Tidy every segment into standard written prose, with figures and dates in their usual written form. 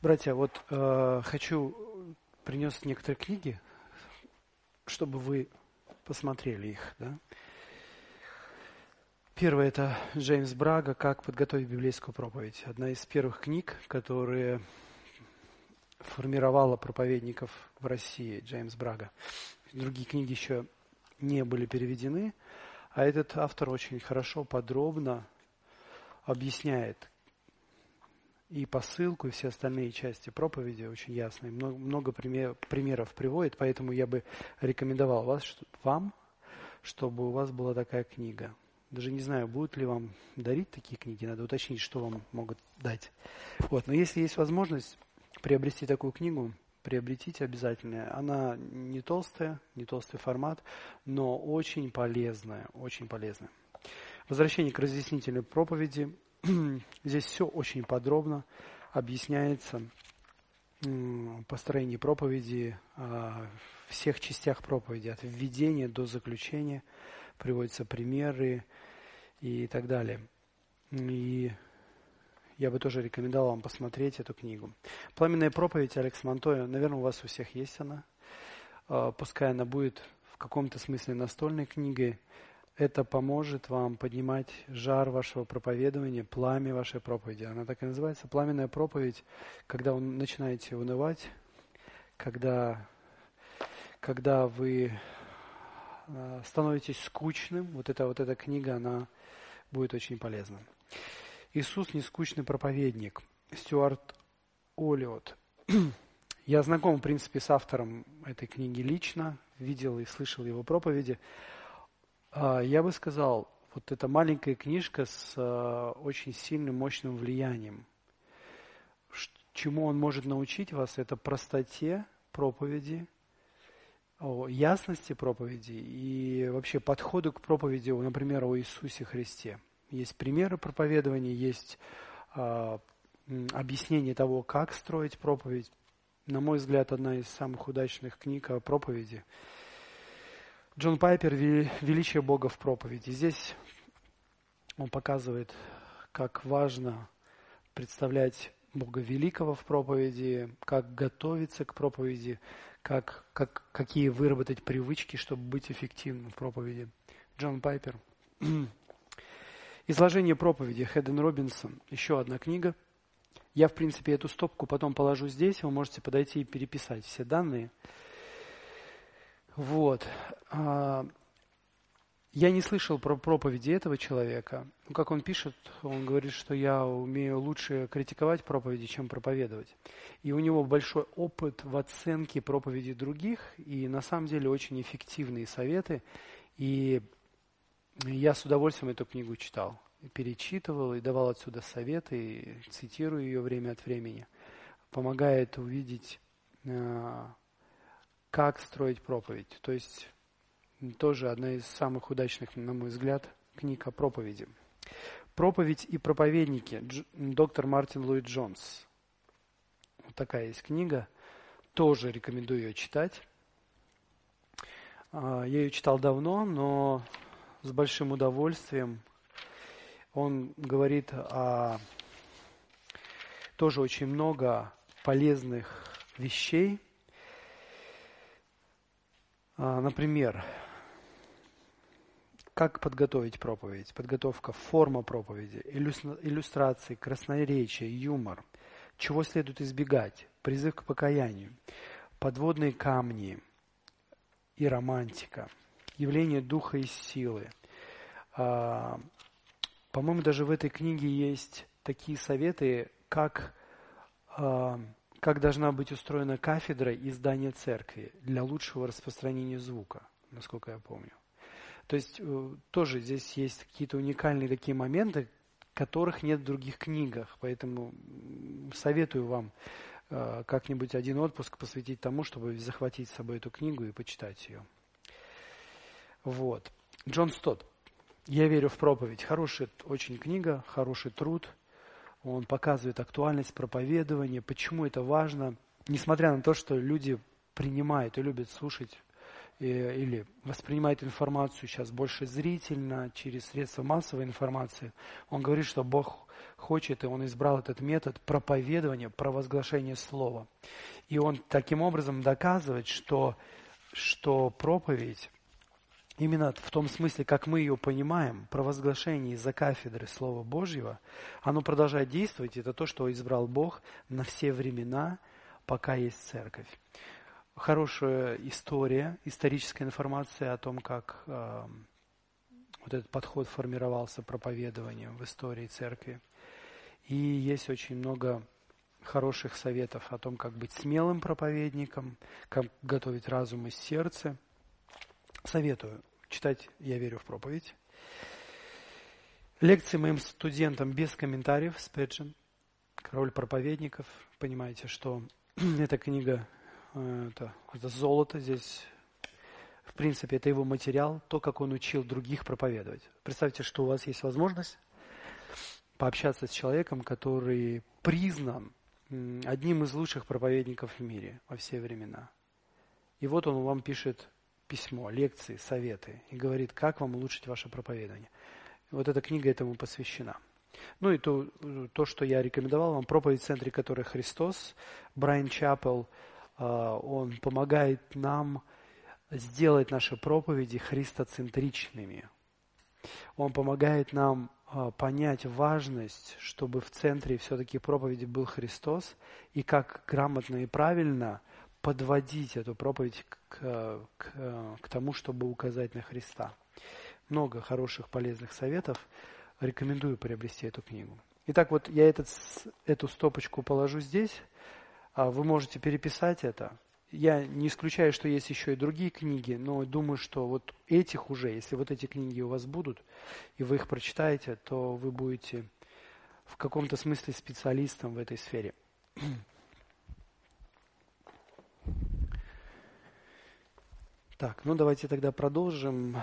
Братья, вот принес некоторые книги, чтобы вы посмотрели их. Да? Первое – это Джеймс Брага «Как подготовить библейскую проповедь». Одна из первых книг, которые формировала проповедников в России, Джеймс Брага. Другие книги еще не были переведены, а этот автор очень хорошо, подробно объясняет и посылку, и все остальные части проповеди очень ясно. И много примеров приводит, поэтому я бы рекомендовал вам, чтобы у вас была такая книга. Даже не знаю, будут ли вам дарить такие книги, надо уточнить, что вам могут дать. Вот. Но если есть возможность приобрести такую книгу, приобретите обязательно. Она не толстая, не толстый формат, но очень полезная, очень полезная. Возвращение к разъяснительной проповеди. Здесь все очень подробно объясняется, построение проповеди, всех частях проповеди, от введения до заключения, приводятся примеры и так далее. И я бы тоже рекомендовал вам посмотреть эту книгу. «Пламенная проповедь» Алекс Монтойо, наверное, у вас у всех есть она. Пускай она будет в каком-то смысле настольной книгой. Это поможет вам поднимать жар вашего проповедования, пламя вашей проповеди. Она так и называется. Пламенная проповедь, когда вы начинаете унывать, когда вы становитесь скучным. Вот эта книга, она будет очень полезна. «Иисус не скучный проповедник». Стюарт Оллиот. Я знаком, в принципе, с автором этой книги лично, видел и слышал его проповеди. Я бы сказал, вот эта маленькая книжка с очень сильным, мощным влиянием. Чему он может научить вас, это простоте проповеди, ясности проповеди и вообще подходу к проповеди, например, о Иисусе Христе. Есть примеры проповедования, есть объяснение того, как строить проповедь. На мой взгляд, одна из самых удачных книг о проповеди. Джон Пайпер «Величие Бога в проповеди». Здесь он показывает, как важно представлять Бога великого в проповеди, как готовиться к проповеди, какие выработать привычки, чтобы быть эффективным в проповеди. Джон Пайпер. «Изложение проповеди» Хэдден Робинсон. Еще одна книга. Я, в принципе, эту стопку потом положу здесь. Вы можете подойти и переписать все данные. Вот. Я не слышал про проповеди этого человека. Как он пишет, он говорит, что я умею лучше критиковать проповеди, чем проповедовать. И у него большой опыт в оценке проповедей других, и на самом деле очень эффективные советы. И я с удовольствием эту книгу читал, перечитывал и давал отсюда советы, и цитирую ее время от времени. Помогает увидеть, как строить проповедь. То есть тоже одна из самых удачных, на мой взгляд, книг о проповеди. «Проповедь и проповедники» доктор Мартин Ллойд Джонс. Вот такая есть книга. Тоже рекомендую ее читать. Я ее читал давно, но с большим удовольствием. Он говорит тоже очень много полезных вещей. Например, как подготовить проповедь, подготовка, форма проповеди, иллюстрации, красноречие, юмор, чего следует избегать, призыв к покаянию, подводные камни и романтика, явление духа и силы. По-моему, даже в этой книге есть такие советы, как должна быть устроена кафедра и здание церкви для лучшего распространения звука, насколько я помню. То есть тоже здесь есть какие-то уникальные такие моменты, которых нет в других книгах. Поэтому советую вам как-нибудь один отпуск посвятить тому, чтобы захватить с собой эту книгу и почитать ее. Вот. Джон Стотт. «Я верю в проповедь». Хорошая очень книга, хороший труд. Он показывает актуальность проповедования, почему это важно, несмотря на то, что люди принимают и любят слушать или воспринимает информацию сейчас больше зрительно, через средства массовой информации. Он говорит, что Бог хочет, и Он избрал этот метод проповедования, провозглашения слова. И Он таким образом доказывает, что проповедь, именно в том смысле, как мы ее понимаем, провозглашение из-за кафедры Слова Божьего, оно продолжает действовать. Это то, что избрал Бог на все времена, пока есть церковь. Хорошая история, историческая информация о том, как вот этот подход формировался проповедованием в истории церкви. И есть очень много хороших советов о том, как быть смелым проповедником, как готовить разум и сердце. Советую читать «Я верю в проповедь». Лекции моим студентам без комментариев, Спеджин, «Король проповедников». Понимаете, что эта книга, это золото здесь. В принципе, это его материал, то, как он учил других проповедовать. Представьте, что у вас есть возможность пообщаться с человеком, который признан одним из лучших проповедников в мире во все времена. И вот он вам пишет письмо, лекции, советы и говорит, как вам улучшить ваше проповедование. Вот эта книга этому посвящена. Ну и то, что я рекомендовал вам, проповедь в центре которой Христос, Брайан Чапел, он помогает нам сделать наши проповеди христоцентричными. Он помогает нам понять важность, чтобы в центре все-таки проповеди был Христос, и как грамотно и правильно подводить эту проповедь к тому, чтобы указать на Христа. Много хороших, полезных советов. Рекомендую приобрести эту книгу. Итак, вот я эту стопочку положу здесь. Вы можете переписать это. Я не исключаю, что есть еще и другие книги, но думаю, что вот этих уже, если вот эти книги у вас будут, и вы их прочитаете, то вы будете в каком-то смысле специалистом в этой сфере. Так, ну давайте тогда продолжим.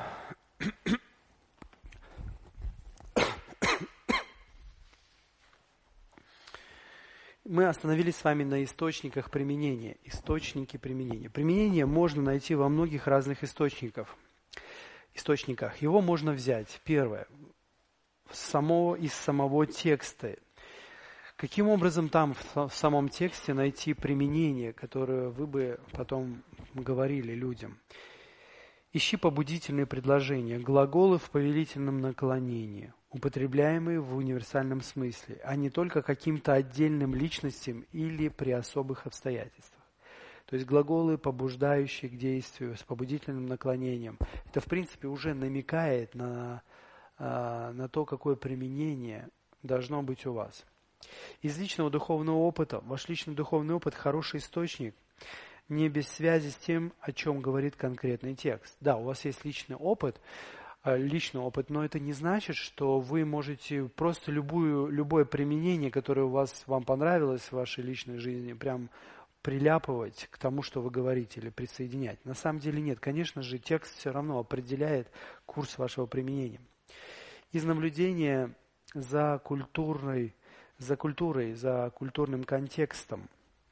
Мы остановились с вами на источниках применения. Источники применения. Применение можно найти во многих разных источниках. Его можно взять, первое, из самого текста. Каким образом там в самом тексте найти применение, которое вы бы потом говорили людям? Ищи побудительные предложения, глаголы в повелительном наклонении, употребляемые в универсальном смысле, а не только каким-то отдельным личностям или при особых обстоятельствах. То есть глаголы, побуждающие к действию с побудительным наклонением, это в принципе уже намекает на то, какое применение должно быть у вас. Из личного духовного опыта, ваш личный духовный опыт – хороший источник, не без связи с тем, о чем говорит конкретный текст. Да, у вас есть личный опыт, но это не значит, что вы можете просто любое применение, которое вам понравилось в вашей личной жизни, прям приляпывать к тому, что вы говорите, или присоединять. На самом деле нет. Конечно же, текст все равно определяет курс вашего применения. Из наблюдения за культурой, за культурным контекстом.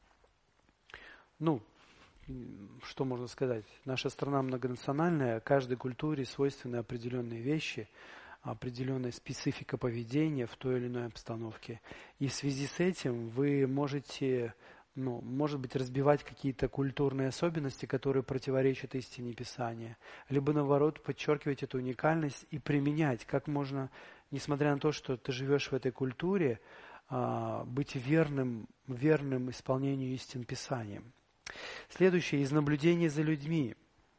Что можно сказать? Наша страна многонациональная, каждой культуре свойственны определенные вещи, определенная специфика поведения в той или иной обстановке. И в связи с этим вы можете, может быть, разбивать какие-то культурные особенности, которые противоречат истине Писания, либо, наоборот, подчеркивать эту уникальность и применять, как можно, несмотря на то, что ты живешь в этой культуре, быть верным исполнению истин Писания. Следующее, из наблюдения за людьми.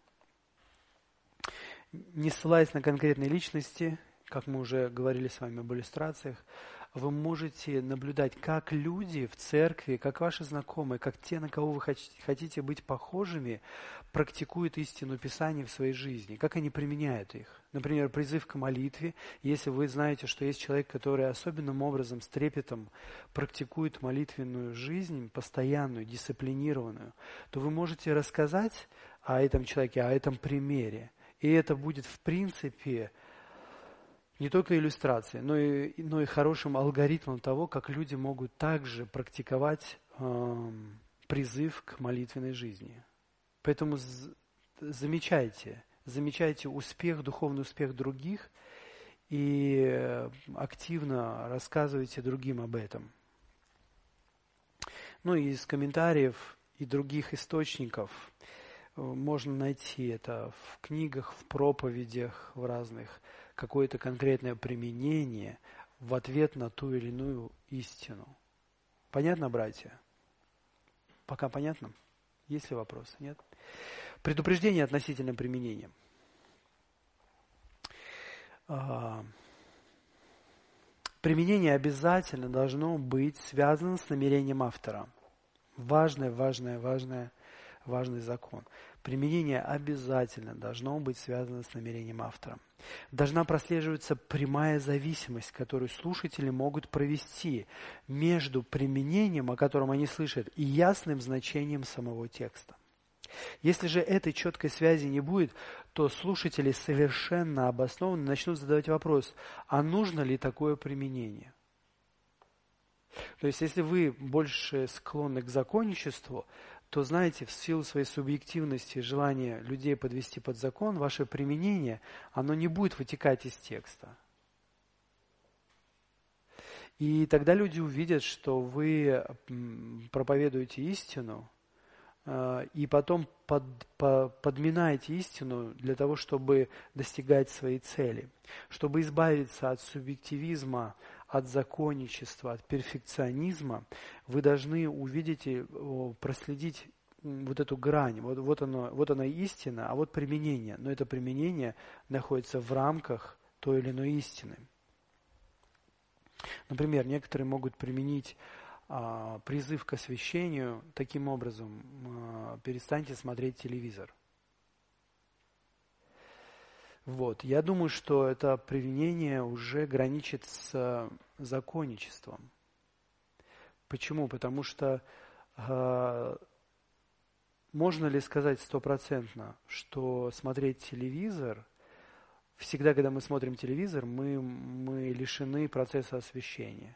Не ссылаясь на конкретные личности, как мы уже говорили с вами об иллюстрациях, вы можете наблюдать, как люди в церкви, как ваши знакомые, как те, на кого вы хотите быть похожими, практикуют истину Писания в своей жизни, как они применяют их. Например, призыв к молитве. Если вы знаете, что есть человек, который особенным образом, с трепетом практикует молитвенную жизнь, постоянную, дисциплинированную, то вы можете рассказать о этом человеке, о этом примере. И это будет, в принципе, не только иллюстрацией, но и хорошим алгоритмом того, как люди могут также практиковать призыв к молитвенной жизни. Поэтому замечайте успех, духовный успех других и активно рассказывайте другим об этом. Ну и из комментариев и других источников можно найти это в книгах, в проповедях, в разных, какое-то конкретное применение в ответ на ту или иную истину. Понятно, братья? Пока понятно? Есть ли вопросы? Нет? Предупреждение относительно применения. Применение обязательно должно быть связано с намерением автора. Важный закон. Применение обязательно должно быть связано с намерением автора. Должна прослеживаться прямая зависимость, которую слушатели могут провести между применением, о котором они слышат, и ясным значением самого текста. Если же этой четкой связи не будет, то слушатели совершенно обоснованно начнут задавать вопрос, а нужно ли такое применение? То есть, если вы больше склонны к законничеству, то, знаете, в силу своей субъективности, желания людей подвести под закон, ваше применение, оно не будет вытекать из текста. И тогда люди увидят, что вы проповедуете истину, и потом подминаете истину для того, чтобы достигать своей цели. Чтобы избавиться от субъективизма, от законничества, от перфекционизма, вы должны увидеть и проследить вот эту грань. Вот она истина, а вот применение. Но это применение находится в рамках той или иной истины. Например, некоторые могут применить призыв к освящению таким образом: перестаньте смотреть телевизор. Я думаю, что это применение уже граничит с законничеством. Почему? Потому что можно ли сказать 100%, что смотреть телевизор, всегда, когда мы смотрим телевизор, мы лишены процесса освящения?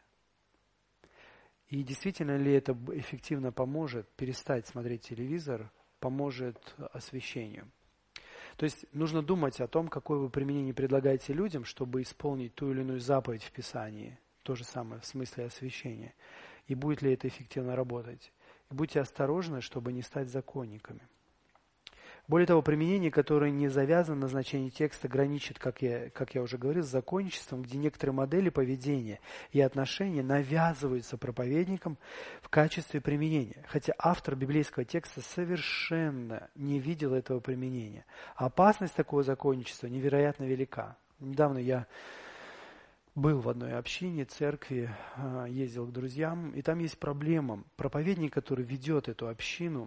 И действительно ли это эффективно поможет перестать смотреть телевизор, поможет освящению? То есть нужно думать о том, какое вы применение предлагаете людям, чтобы исполнить ту или иную заповедь в Писании. То же самое в смысле освящения. И будет ли это эффективно работать? И будьте осторожны, чтобы не стать законниками. Более того, применение, которое не завязано на значении текста, граничит, как я уже говорил, с законничеством, где некоторые модели поведения и отношения навязываются проповедникам в качестве применения. Хотя автор библейского текста совершенно не видел этого применения. Опасность такого законничества невероятно велика. Недавно я был в одной общине, церкви, ездил к друзьям, и там есть проблема. Проповедник, который ведет эту общину,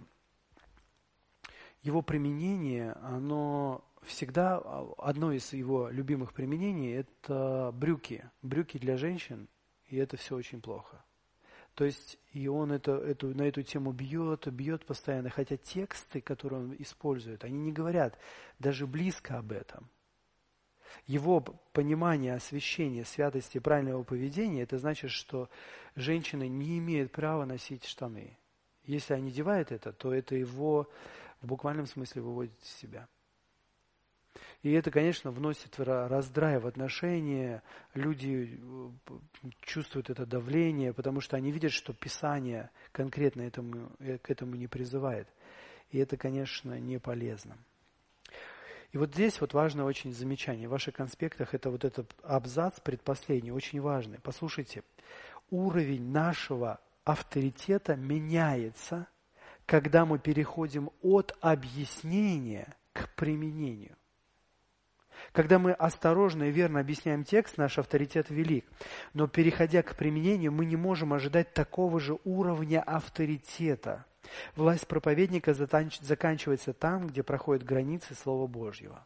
его применение, оно всегда, одно из его любимых применений, это брюки. Брюки для женщин, и это все очень плохо. То есть, и он на эту тему бьет постоянно, хотя тексты, которые он использует, они не говорят даже близко об этом. Его понимание освящения, святости, правильного поведения, это значит, что женщины не имеют права носить штаны. Если они надевают это, то это его в буквальном смысле выводит из себя. И это, конечно, вносит раздрай в отношения, люди чувствуют это давление, потому что они видят, что Писание конкретно к этому не призывает. И это, конечно, не полезно. И вот здесь важное очень замечание. В ваших конспектах это этот абзац предпоследний, очень важный. Послушайте, уровень нашего авторитета меняется, когда мы переходим от объяснения к применению. Когда мы осторожно и верно объясняем текст, наш авторитет велик. Но переходя к применению, мы не можем ожидать такого же уровня авторитета. Власть проповедника заканчивается там, где проходят границы Слова Божьего.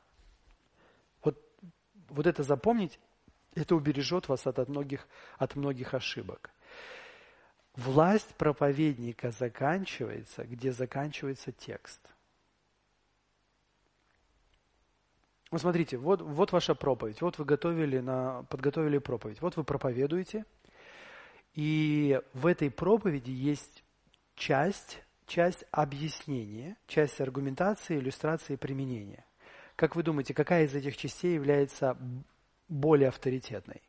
Вот это запомнить, это убережет вас от многих ошибок. Власть проповедника заканчивается, где заканчивается текст. Смотрите, вот ваша проповедь. Вот вы подготовили проповедь. Вот вы проповедуете. И в этой проповеди есть часть часть объяснения, часть аргументации, иллюстрации и применения. Как вы думаете, какая из этих частей является более авторитетной?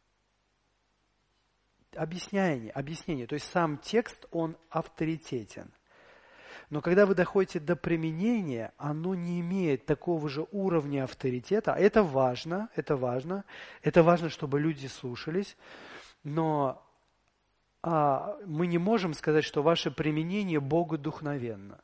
Объяснение. То есть сам текст, он авторитетен. Но когда вы доходите до применения, оно не имеет такого же уровня авторитета. Это важно, чтобы люди слушались, но мы не можем сказать, что ваше применение богодухновенно.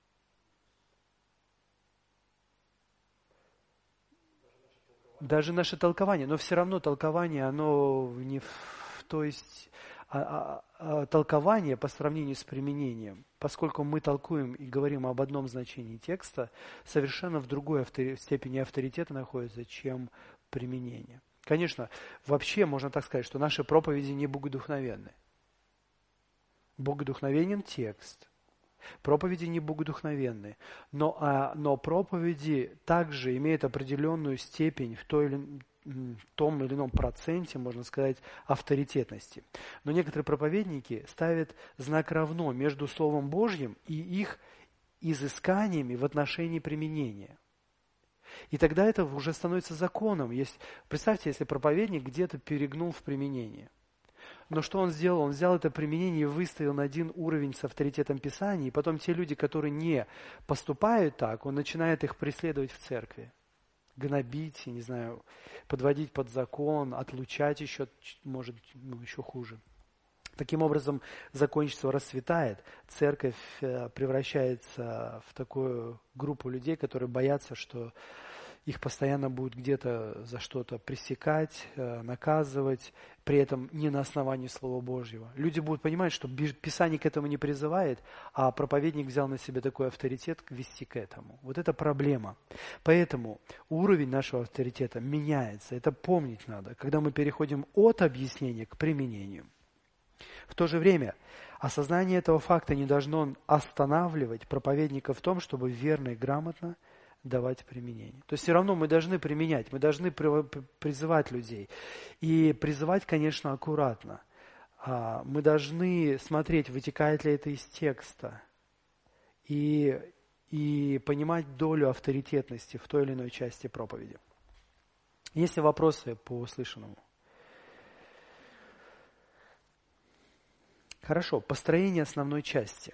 Даже наше толкование, но все равно толкование, оно не в, то есть толкование по сравнению с применением, поскольку мы толкуем и говорим об одном значении текста, совершенно в другой степени авторитета находится, чем применение. Конечно, вообще можно так сказать, что наши проповеди не богодухновенны. Богодухновенен текст. Проповеди не богодухновенны, но проповеди также имеют определенную степень в том или ином проценте, можно сказать, авторитетности. Но некоторые проповедники ставят знак равно между Словом Божьим и их изысканиями в отношении применения. И тогда это уже становится законом. Представьте, если проповедник где-то перегнул в применении. Но что он сделал? Он взял это применение и выставил на один уровень с авторитетом Писания, и потом те люди, которые не поступают так, он начинает их преследовать в церкви. Гнобить, не знаю, подводить под закон, отлучать еще, может, еще хуже. Таким образом, законничество расцветает, церковь превращается в такую группу людей, которые боятся, что их постоянно будут где-то за что-то пресекать, наказывать, при этом не на основании Слова Божьего. Люди будут понимать, что Писание к этому не призывает, а проповедник взял на себя такой авторитет вести к этому. Вот это проблема. Поэтому уровень нашего авторитета меняется. Это помнить надо, когда мы переходим от объяснения к применению. В то же время осознание этого факта не должно останавливать проповедника в том, чтобы верно и грамотно давать применение. То есть все равно мы должны применять, мы должны призывать людей. И призывать, конечно, аккуратно. Мы должны смотреть, вытекает ли это из текста. И понимать долю авторитетности в той или иной части проповеди. Есть ли вопросы по услышанному? Хорошо, построение основной части.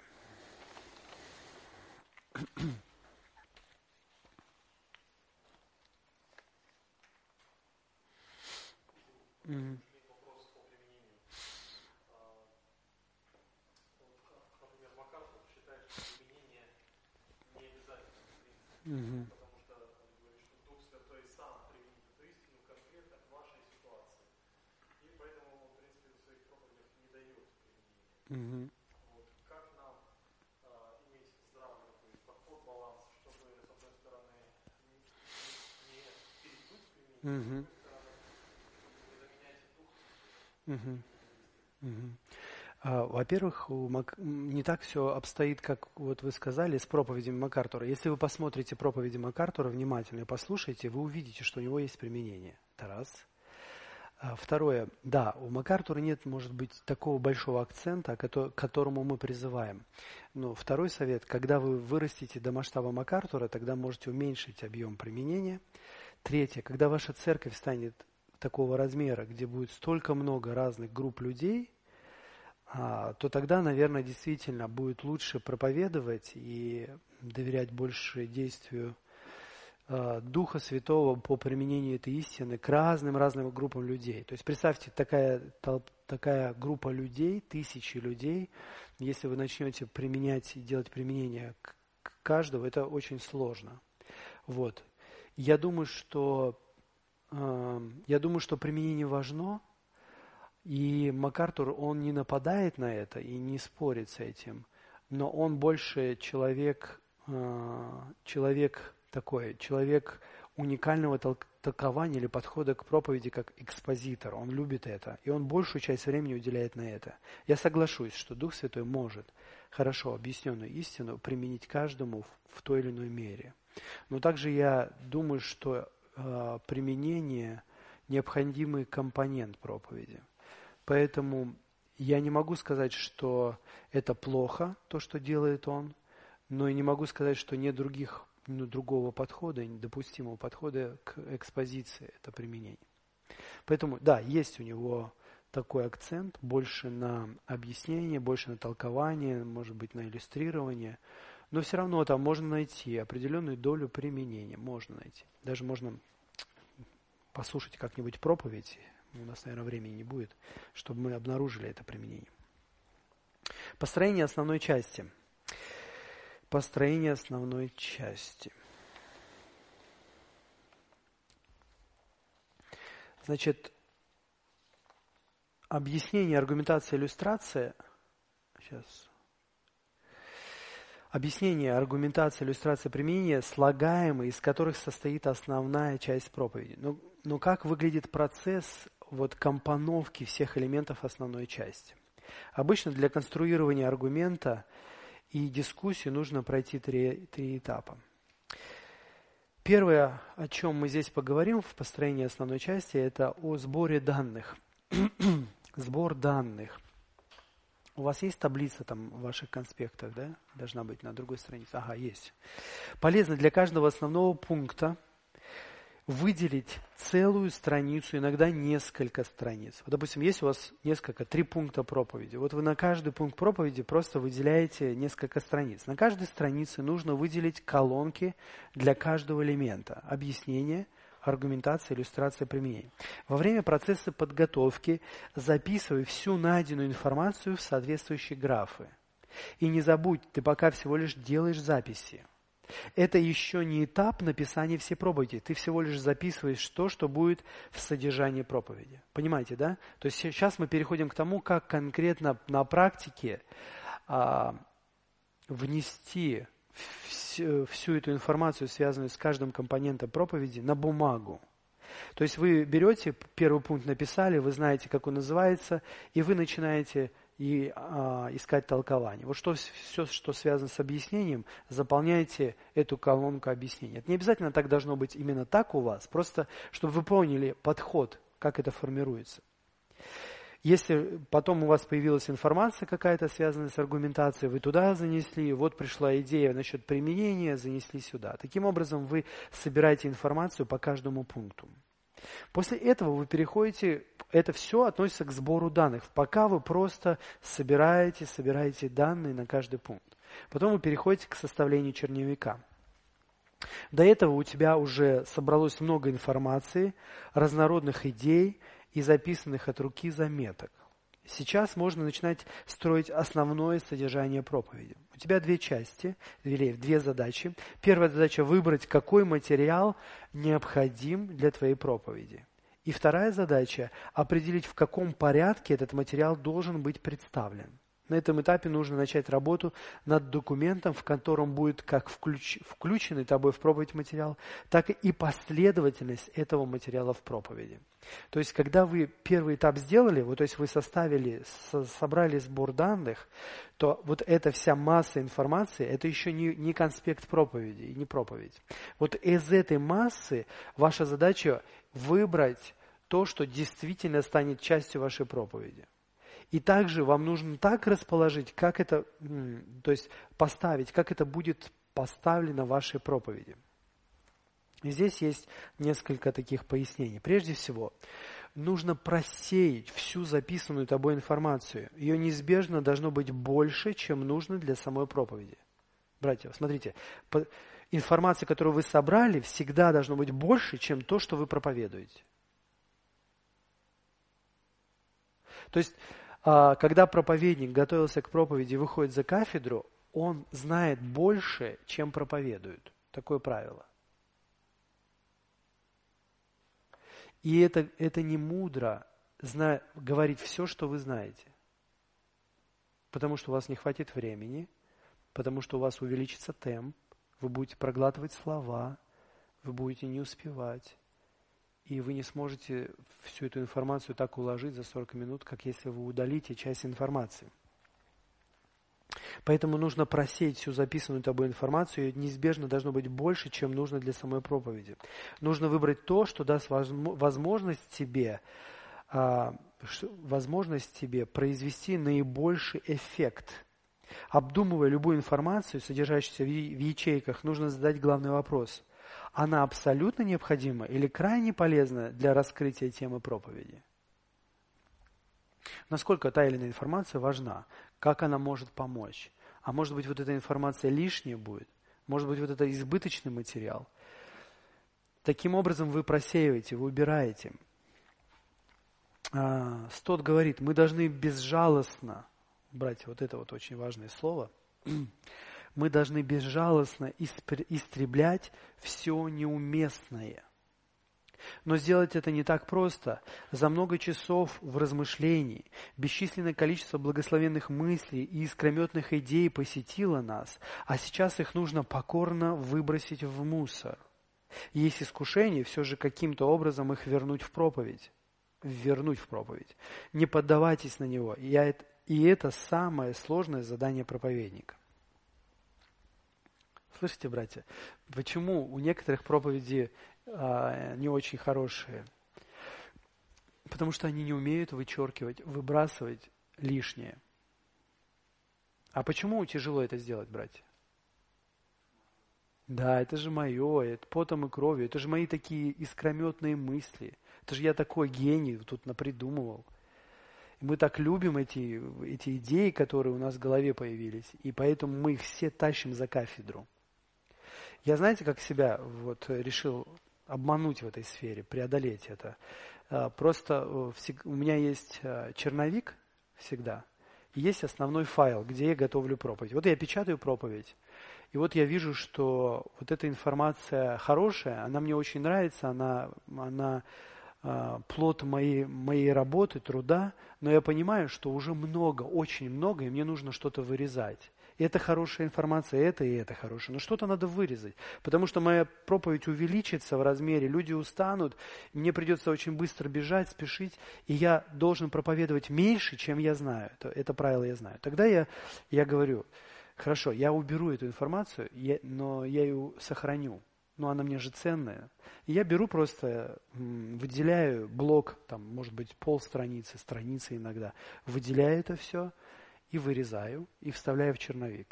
Вопрос по применению. Например, МакАртур считает, что применение не обязательно, потому что он говорит, что Дух Святой сам применит эту истину конкретно к вашей ситуации. И поэтому он, в принципе, в своих проповедях не дает применения. Вот как нам иметь здравый такой подход, баланс, чтобы, с одной стороны, не перегнуть применение, Во-первых, не так все обстоит, как вот вы сказали, с проповедями МакАртура. Если вы посмотрите проповеди МакАртура внимательно и послушаете, вы увидите, что у него есть применение. Это раз. Второе. Да, у МакАртура нет, может быть, такого большого акцента, к которому мы призываем. Но второй совет. Когда вы вырастете до масштаба МакАртура, тогда можете уменьшить объем применения. Третье. Когда ваша церковь станет такого размера, где будет столько много разных групп людей, то тогда, наверное, действительно будет лучше проповедовать и доверять больше действию Духа Святого по применению этой истины к разным группам людей. То есть представьте, такая группа людей, тысячи людей, если вы начнете применять и делать применение к каждому, это очень сложно. Вот. Я думаю, что применение важно, и МакАртур, он не нападает на это и не спорит с этим, но он больше человек уникального толкования или подхода к проповеди как экспозитор. Он любит это, и он большую часть времени уделяет на это. Я соглашусь, что Дух Святой может хорошо объясненную истину применить каждому в той или иной мере. Но также я думаю, что применение – необходимый компонент проповеди. Поэтому я не могу сказать, что это плохо, то, что делает он, но и не могу сказать, что нет другого подхода, недопустимого подхода к экспозиции, это применение. Поэтому, да, есть у него такой акцент, больше на объяснение, больше на толкование, может быть, на иллюстрирование, но все равно там можно найти определенную долю применения, можно найти. Даже можно послушать как-нибудь проповедь, у нас, наверное, времени не будет, чтобы мы обнаружили это применение. Построение основной части. Построение основной части. Значит, объяснение, аргументация, иллюстрация. Сейчас. Объяснение, аргументация, иллюстрация, применение слагаемые, из которых состоит основная часть проповеди. Но как выглядит процесс компоновки всех элементов основной части? Обычно для конструирования аргумента и дискуссии нужно пройти три этапа. Первое, о чем мы здесь поговорим в построении основной части, это о сборе данных. Сбор данных. У вас есть таблица там в ваших конспектах, да? Должна быть на другой странице. Ага, есть. Полезно для каждого основного пункта выделить целую страницу, иногда несколько страниц. Вот, допустим, есть у вас 3 пункта проповеди. Вот вы на каждый пункт проповеди просто выделяете несколько страниц. На каждой странице нужно выделить колонки для каждого элемента. Объяснение, аргументация, иллюстрация, применение. Во время процесса подготовки записывай всю найденную информацию в соответствующие графы. И не забудь, ты пока всего лишь делаешь записи. Это еще не этап написания всей проповеди. Ты всего лишь записываешь то, что будет в содержании проповеди. Понимаете, да? То есть сейчас мы переходим к тому, как конкретно на практике внести всю эту информацию, связанную с каждым компонентом проповеди, на бумагу. То есть вы берете, первый пункт написали, вы знаете, как он называется, и вы начинаете искать толкование. Вот все, что связано с объяснением, заполняйте эту колонку объяснения. Это не обязательно так должно быть именно так у вас, просто чтобы вы поняли подход, как это формируется. Если потом у вас появилась информация какая-то, связанная с аргументацией, вы туда занесли, вот пришла идея насчет применения, занесли сюда. Таким образом, вы собираете информацию по каждому пункту. После этого вы переходите, это все относится к сбору данных. Пока вы просто собираете данные на каждый пункт. Потом вы переходите к составлению черновика. До этого у тебя уже собралось много информации, разнородных идей и записанных от руки заметок. Сейчас можно начинать строить основное содержание проповеди. У тебя 2 части, 2 задачи. Первая задача – выбрать, какой материал необходим для твоей проповеди. И вторая задача – определить, в каком порядке этот материал должен быть представлен. На этом этапе нужно начать работу над документом, в котором будет как включенный тобой в проповедь материал, так и последовательность этого материала в проповеди. То есть, когда вы первый этап сделали, то есть вы собрали сбор данных, то вот эта вся масса информации, это еще не конспект проповеди и не проповедь. Вот из этой массы ваша задача выбрать то, что действительно станет частью вашей проповеди. И также вам нужно так расположить, как это, то есть поставить, как это будет поставлено в вашей проповеди. И здесь есть несколько таких пояснений. Прежде всего, нужно просеять всю записанную тобой информацию. Ее неизбежно должно быть больше, чем нужно для самой проповеди. Братья, смотрите, информация, которую вы собрали, всегда должно быть больше, чем то, что вы проповедуете. То есть, когда проповедник готовился к проповеди и выходит за кафедру, он знает больше, чем проповедует. Такое правило. И это не мудро говорить все, что вы знаете. Потому что у вас не хватит времени, потому что у вас увеличится темп, вы будете проглатывать слова, вы будете не успевать. И вы не сможете всю эту информацию так уложить за 40 минут, как если вы удалите часть информации. Поэтому нужно просеять всю записанную тобой информацию, и неизбежно должно быть больше, чем нужно для самой проповеди. Нужно выбрать то, что даст возможность тебе возможность тебе произвести наибольший эффект. Обдумывая любую информацию, содержащуюся в ячейках, нужно задать главный вопрос. Она абсолютно необходима или крайне полезна для раскрытия темы проповеди? Насколько та или иная информация важна? Как она может помочь? А может быть, вот эта информация лишняя будет? Может быть, вот это избыточный материал? Таким образом, вы просеиваете, вы убираете. Стот говорит, мы должны безжалостно, братья, вот это вот очень важное слово, мы должны безжалостно истреблять все неуместное. Но сделать это не так просто. За много часов в размышлении бесчисленное количество благословенных мыслей и искрометных идей посетило нас, а сейчас их нужно покорно выбросить в мусор. Есть искушение все же каким-то образом их вернуть в проповедь. Не поддавайтесь на него. И это самое сложное задание проповедника. Слышите, братья, почему у некоторых проповеди не очень хорошие? Потому что они не умеют вычеркивать, выбрасывать лишнее. А почему тяжело это сделать, братья? Да, это же мое, это потом и кровью, это же мои такие искрометные мысли. Это же я такой гений тут напридумывал. Мы так любим эти идеи, которые у нас в голове появились, и поэтому мы их все тащим за кафедру. Я, знаете, как себя решил обмануть в этой сфере, преодолеть это? Просто у меня есть черновик всегда, и есть основной файл, где я готовлю проповедь. Вот я печатаю проповедь, и вот я вижу, что вот эта информация хорошая, она мне очень нравится, она плод моей работы, труда, но я понимаю, что уже много, очень много, и мне нужно что-то вырезать. И это хорошая информация, и это хорошее. Но что-то надо вырезать, потому что моя проповедь увеличится в размере, люди устанут, мне придется очень быстро бежать, спешить, и я должен проповедовать меньше, чем я знаю. Это правило я знаю. Тогда я говорю, хорошо, я уберу эту информацию, но я ее сохраню. Но она мне же ценная. И я беру просто, выделяю блок, там, может быть, полстраницы, страницы иногда, выделяю это все и вырезаю, и вставляю в черновик.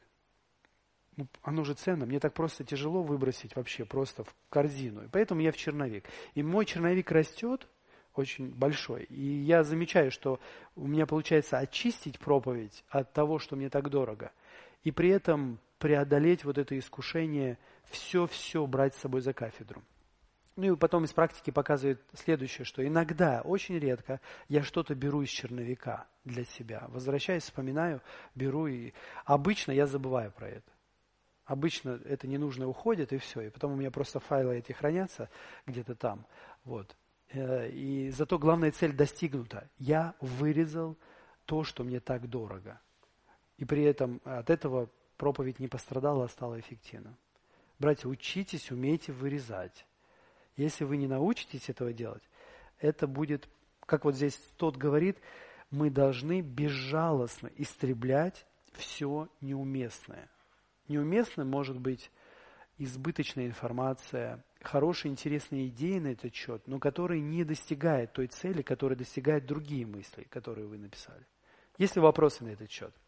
Оно же ценно, мне так просто тяжело выбросить вообще просто в корзину. И поэтому я в черновик. И мой черновик растет, очень большой. И я замечаю, что у меня получается очистить проповедь от того, что мне так дорого. И при этом преодолеть вот это искушение все брать с собой за кафедру. Ну и потом из практики показывает следующее, что иногда, очень редко, я что-то беру из черновика для себя. Возвращаюсь, вспоминаю, беру, и обычно я забываю про это. Обычно это ненужное уходит, и все. И потом у меня просто файлы эти хранятся где-то там. Вот. И зато главная цель достигнута. Я вырезал то, что мне так дорого. И при этом от этого проповедь не пострадала, а стала эффективна. Братья, учитесь, умейте вырезать. Если вы не научитесь этого делать, это будет, как вот здесь тот говорит, мы должны безжалостно истреблять все неуместное. Неуместным может быть избыточная информация, хорошие, интересные идеи на этот счет, но которые не достигают той цели, которую достигают другие мысли, которые вы написали. Есть ли вопросы на этот счет?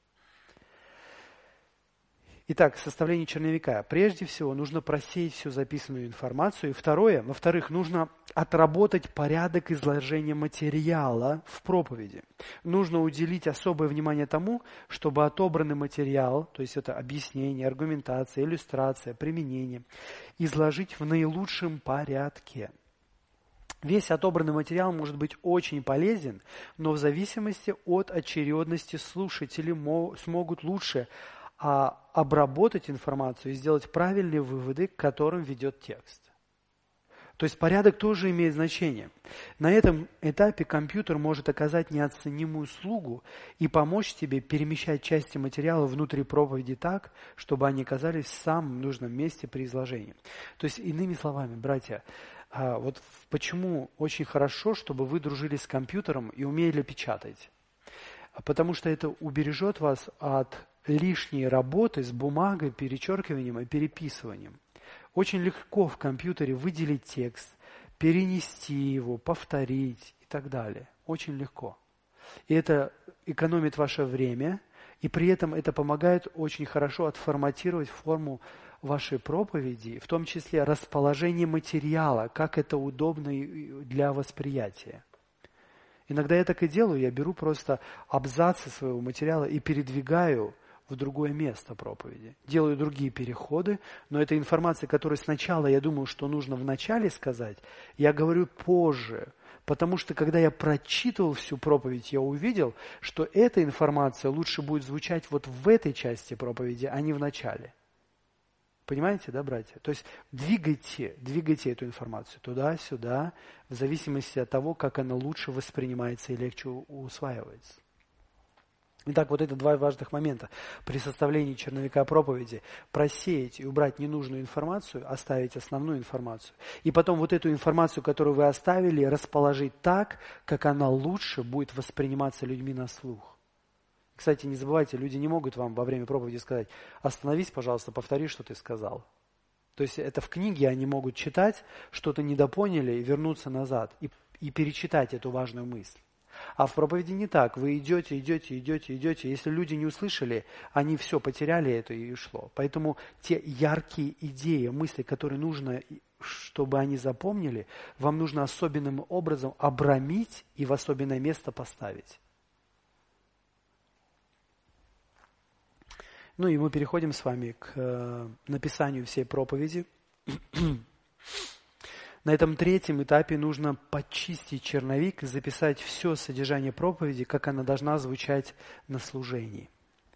Итак, составление черновика. Прежде всего, нужно просеять всю записанную информацию. И во-вторых, нужно отработать порядок изложения материала в проповеди. Нужно уделить особое внимание тому, чтобы отобранный материал, то есть это объяснение, аргументация, иллюстрация, применение, изложить в наилучшем порядке. Весь отобранный материал может быть очень полезен, но в зависимости от очередности слушатели смогут лучше обработать информацию и сделать правильные выводы, к которым ведет текст. То есть порядок тоже имеет значение. На этом этапе компьютер может оказать неоценимую услугу и помочь тебе перемещать части материала внутри проповеди так, чтобы они оказались в самом нужном месте при изложении. То есть, иными словами, братья, вот почему очень хорошо, чтобы вы дружили с компьютером и умели печатать. Потому что это убережет вас от лишней работы с бумагой, перечеркиванием и переписыванием. Очень легко в компьютере выделить текст, перенести его, повторить и так далее. Очень легко. И это экономит ваше время, и при этом это помогает очень хорошо отформатировать форму вашей проповеди, в том числе расположение материала, как это удобно для восприятия. Иногда я так и делаю, я беру просто абзацы своего материала и передвигаю в другое место проповеди. Делаю другие переходы, но эта информация, которую сначала я думаю, что нужно вначале сказать, я говорю позже. Потому что, когда я прочитывал всю проповедь, я увидел, что эта информация лучше будет звучать вот в этой части проповеди, а не в начале. Понимаете, да, братья? То есть двигайте эту информацию туда-сюда, в зависимости от того, как она лучше воспринимается и легче усваивается. Итак, вот это два важных момента при составлении черновика проповеди. Просеять и убрать ненужную информацию, оставить основную информацию. И потом вот эту информацию, которую вы оставили, расположить так, как она лучше будет восприниматься людьми на слух. Кстати, не забывайте, люди не могут вам во время проповеди сказать: остановись, пожалуйста, повтори, что ты сказал. То есть это в книге они могут читать, что-то недопоняли и вернуться назад и перечитать эту важную мысль. А в проповеди не так. Вы идете. Если люди не услышали, они все потеряли это и ушло. Поэтому те яркие идеи, мысли, которые нужно, чтобы они запомнили, вам нужно особенным образом обрамить и в особенное место поставить. Ну и мы переходим с вами к написанию всей проповеди. На этом третьем этапе нужно почистить черновик и записать все содержание проповеди, как она должна звучать на служении.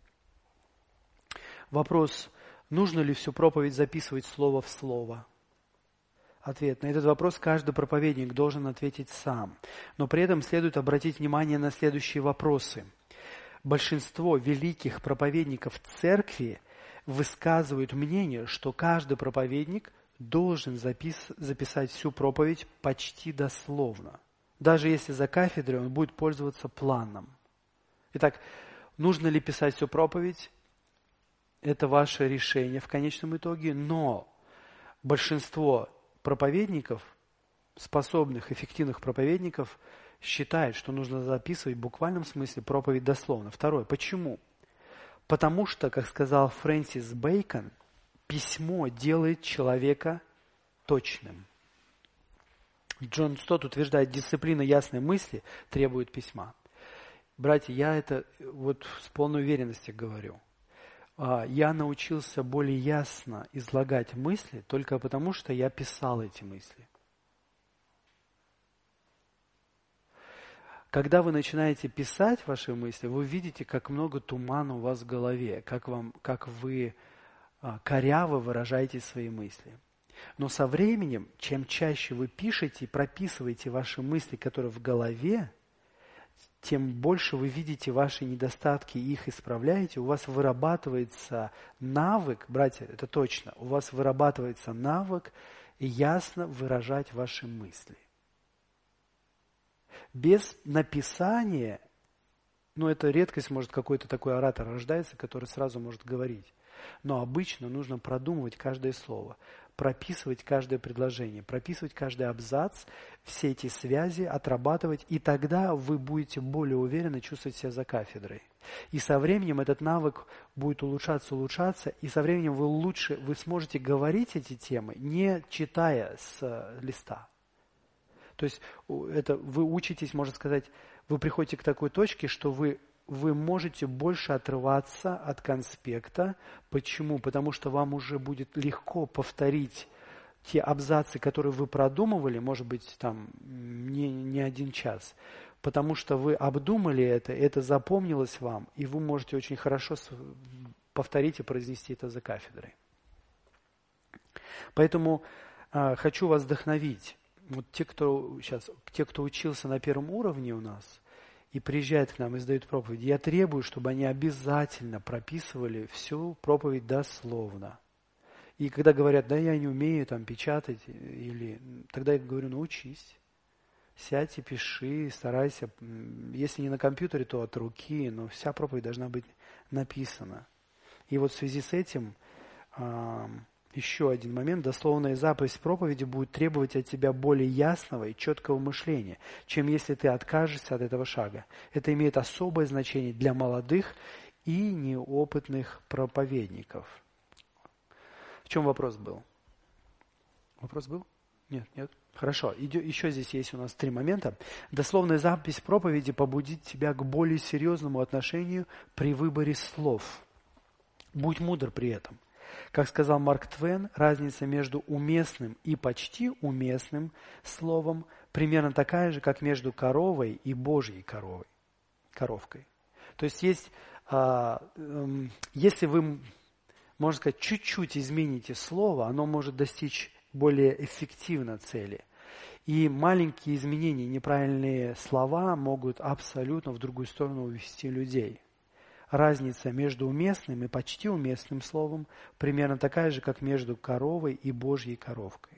Вопрос: нужно ли всю проповедь записывать слово в слово? Ответ: на этот вопрос каждый проповедник должен ответить сам. Но при этом следует обратить внимание на следующие вопросы. Большинство великих проповедников церкви высказывают мнение, что каждый проповедник должен записать всю проповедь почти дословно, даже если за кафедрой он будет пользоваться планом. Итак, нужно ли писать всю проповедь? Это ваше решение в конечном итоге, но большинство проповедников, способных, эффективных проповедников, считает, что нужно записывать в буквальном смысле проповедь дословно. Второе. Почему? Потому что, как сказал Фрэнсис Бэйкон, письмо делает человека точным. Джон Стотт утверждает, дисциплина ясной мысли требует письма. Братья, я это вот с полной уверенностью говорю. Я научился более ясно излагать мысли только потому, что я писал эти мысли. Когда вы начинаете писать ваши мысли, вы видите, как много тумана у вас в голове, как вы коряво выражаете свои мысли. Но со временем, чем чаще вы пишете и прописываете ваши мысли, которые в голове, тем больше вы видите ваши недостатки и их исправляете, у вас вырабатывается навык, братья, это точно, у вас вырабатывается навык ясно выражать ваши мысли. Без написания, это редкость, может, какой-то такой оратор рождается, который сразу может говорить. Но обычно нужно продумывать каждое слово, прописывать каждое предложение, прописывать каждый абзац, все эти связи, отрабатывать, и тогда вы будете более уверенно чувствовать себя за кафедрой. И со временем этот навык будет улучшаться, и со временем вы сможете говорить эти темы, не читая с листа. То есть вы учитесь, можно сказать, вы приходите к такой точке, что вы можете больше отрываться от конспекта. Почему? Потому что вам уже будет легко повторить те абзацы, которые вы продумывали, может быть, там не один час. Потому что вы обдумали это запомнилось вам, и вы можете очень хорошо повторить и произнести это за кафедрой. Поэтому хочу вас вдохновить. Вот те, кто учился на первом уровне у нас и приезжают к нам и сдают проповедь, я требую, чтобы они обязательно прописывали всю проповедь дословно. И когда говорят, да, я не умею там печатать, тогда я говорю, научись. Сядь и пиши, старайся. Если не на компьютере, то от руки, но вся проповедь должна быть написана. И вот в связи с этим Еще один момент. Дословная заповедь проповеди будет требовать от тебя более ясного и четкого мышления, чем если ты откажешься от этого шага. Это имеет особое значение для молодых и неопытных проповедников. В чем вопрос был? Вопрос был? Нет. Хорошо. Еще здесь есть у нас 3 момента. Дословная запись проповеди побудит тебя к более серьезному отношению при выборе слов. Будь мудр при этом. Как сказал Марк Твен, разница между уместным и почти уместным словом примерно такая же, как между коровой и Божьей коровкой. То есть если вы, можно сказать, чуть-чуть измените слово, оно может достичь более эффективно цели. И маленькие изменения, неправильные слова могут абсолютно в другую сторону увести людей. Разница между уместным и почти уместным словом примерно такая же, как между коровой и Божьей коровкой.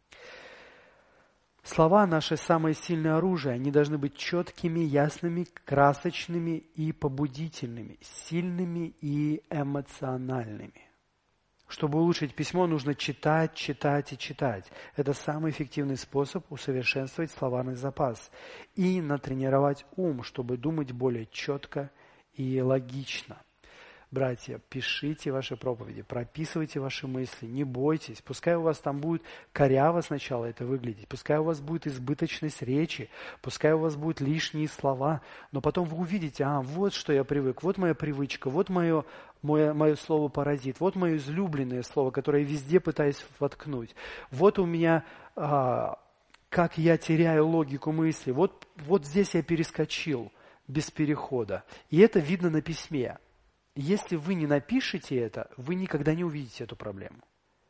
Слова – наше самое сильное оружие. Они должны быть четкими, ясными, красочными и побудительными, сильными и эмоциональными. Чтобы улучшить письмо, нужно читать, читать и читать. Это самый эффективный способ усовершенствовать словарный запас и натренировать ум, чтобы думать более четко и логично. Братья, пишите ваши проповеди, прописывайте ваши мысли, не бойтесь. Пускай у вас там будет коряво сначала это выглядеть, пускай у вас будет избыточность речи, пускай у вас будут лишние слова, но потом вы увидите, вот что я привык, вот моя привычка, вот мое слово паразит, вот мое излюбленное слово, которое я везде пытаюсь воткнуть. Вот у меня, как я теряю логику мысли, вот здесь я перескочил без перехода. И это видно на письме. Если вы не напишете это, вы никогда не увидите эту проблему.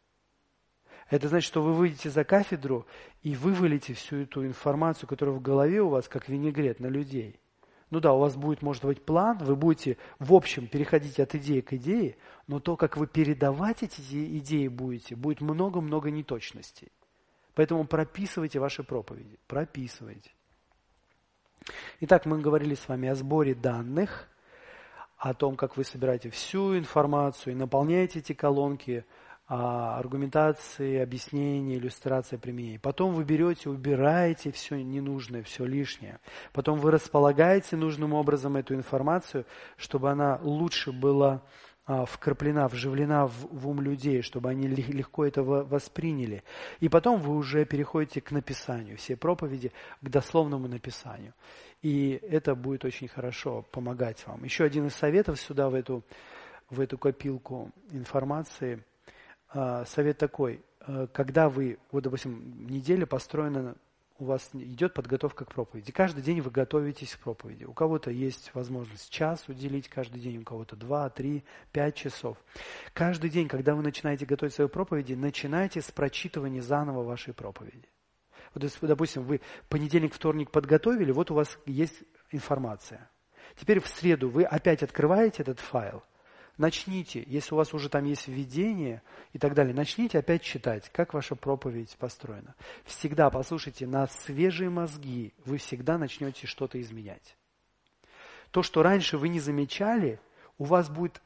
Это значит, что вы выйдете за кафедру и вывалите всю эту информацию, которая в голове у вас, как винегрет на людей. Ну да, у вас будет, может быть, план, вы будете, в общем, переходить от идеи к идее, но то, как вы передавать эти идеи будете, будет много-много неточностей. Поэтому прописывайте ваши проповеди, прописывайте. Итак, мы говорили с вами о сборе данных, о том, как вы собираете всю информацию и наполняете эти колонки аргументацией, объяснением, иллюстрацией, применением. Потом вы берете, убираете все ненужное, все лишнее. Потом вы располагаете нужным образом эту информацию, чтобы она лучше была вкраплена, вживлена в ум людей, чтобы они легко это восприняли. И потом вы уже переходите к написанию, все проповеди к дословному написанию. И это будет очень хорошо помогать вам. Еще один из советов сюда, в эту копилку информации. Совет такой. Когда вы, допустим, неделя построена, у вас идет подготовка к проповеди. Каждый день вы готовитесь к проповеди. У кого-то есть возможность час уделить каждый день, у кого-то 2, 3, 5 часов. Каждый день, когда вы начинаете готовить свою проповедь, начинайте с прочитывания заново вашей проповеди. Допустим, вы понедельник, вторник подготовили, вот у вас есть информация. Теперь в среду вы опять открываете этот файл, начните, если у вас уже там есть введение и так далее, начните опять читать, как ваша проповедь построена. Всегда послушайте, на свежие мозги вы всегда начнете что-то изменять. То, что раньше вы не замечали, у вас будет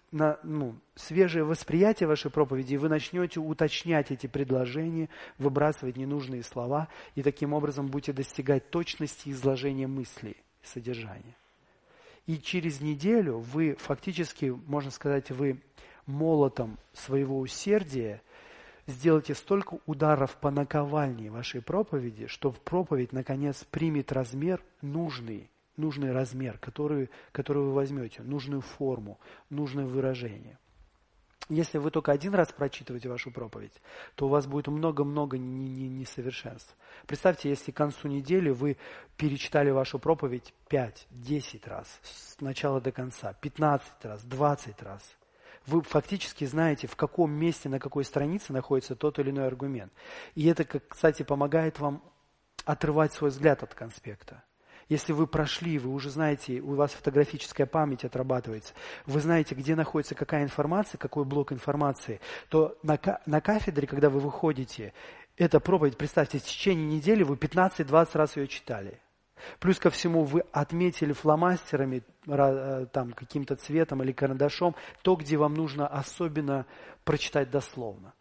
свежее восприятие вашей проповеди, и вы начнете уточнять эти предложения, выбрасывать ненужные слова, и таким образом будете достигать точности изложения мыслей и содержания. И через неделю вы фактически, можно сказать, вы молотом своего усердия сделаете столько ударов по наковальне вашей проповеди, что проповедь, наконец, примет размер нужный размер, который вы возьмете, нужную форму, нужное выражение. Если вы только один раз прочитываете вашу проповедь, то у вас будет много-много несовершенств. Представьте, если к концу недели вы перечитали вашу проповедь 5-10 раз, с начала до конца, 15 раз, 20 раз. Вы фактически знаете, в каком месте, на какой странице находится тот или иной аргумент. И это, кстати, помогает вам отрывать свой взгляд от конспекта. Если вы прошли, вы уже знаете, у вас фотографическая память отрабатывается, вы знаете, где находится какая информация, какой блок информации, то на кафедре, когда вы выходите, эта проповедь, представьте, в течение недели вы 15-20 раз ее читали. Плюс ко всему вы отметили фломастерами, там, каким-то цветом или карандашом то, где вам нужно особенно прочитать дословно.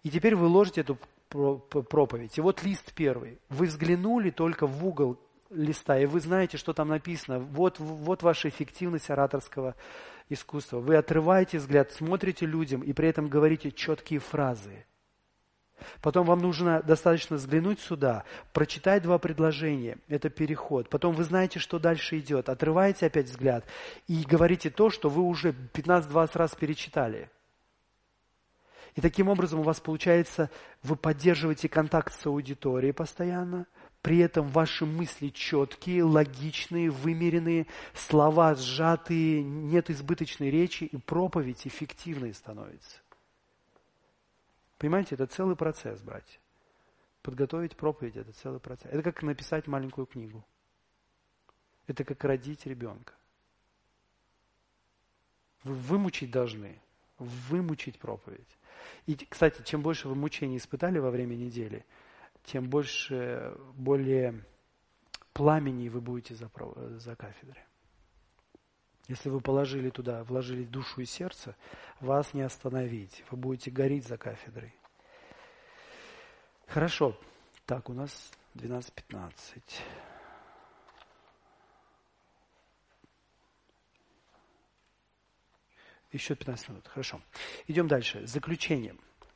И теперь вы ложите эту проповедь. И вот лист первый. Вы взглянули только в угол листа, и вы знаете, что там написано. Вот ваша эффективность ораторского искусства. Вы отрываете взгляд, смотрите людям и при этом говорите четкие фразы. Потом вам нужно достаточно взглянуть сюда, прочитать 2 предложения, это переход. Потом вы знаете, что дальше идет, отрываете опять взгляд и говорите то, что вы уже 15-20 раз перечитали. И таким образом у вас получается, вы поддерживаете контакт с аудиторией постоянно, при этом ваши мысли четкие, логичные, вымеренные, слова сжатые, нет избыточной речи, и проповедь эффективной становится. Понимаете, это целый процесс, братья. Подготовить проповедь – это целый процесс. Это как написать маленькую книгу. Это как родить ребенка. Вы вымучить должны, вымучить проповедь. И, кстати, чем больше вы мучений испытали во время недели, тем более пламени вы будете за кафедрой. Если вы вложили душу и сердце, вас не остановить. Вы будете гореть за кафедрой. Хорошо. Так, у нас 12:15. Еще 15 минут. Хорошо. Идем дальше. Заключение.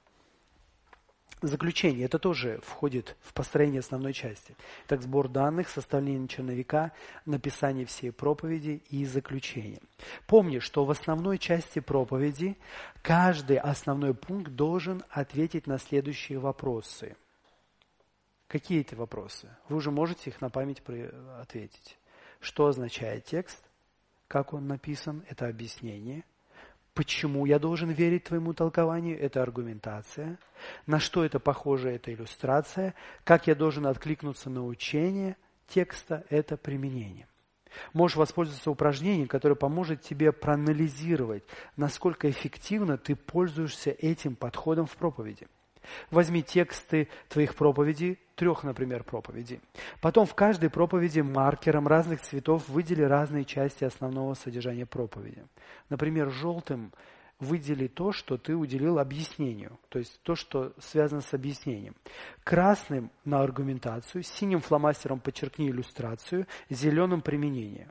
Заключение, это тоже входит в построение основной части. Так, сбор данных, составление черновика, написание всей проповеди и заключение. Помни, что в основной части проповеди каждый основной пункт должен ответить на следующие вопросы. Какие эти вопросы? Вы уже можете их на память ответить. Что означает текст? Как он написан? Это объяснение. Почему я должен верить твоему толкованию? Это аргументация. На что это похоже? Это иллюстрация. Как я должен откликнуться на учение текста? Это применение. Можешь воспользоваться упражнением, которое поможет тебе проанализировать, насколько эффективно ты пользуешься этим подходом в проповеди. Возьми тексты твоих проповедей, 3, например, проповедей. Потом в каждой проповеди маркером разных цветов выдели разные части основного содержания проповеди. Например, желтым выдели то, что ты уделил объяснению, то есть то, что связано с объяснением. Красным на аргументацию, синим фломастером подчеркни иллюстрацию, зеленым применение.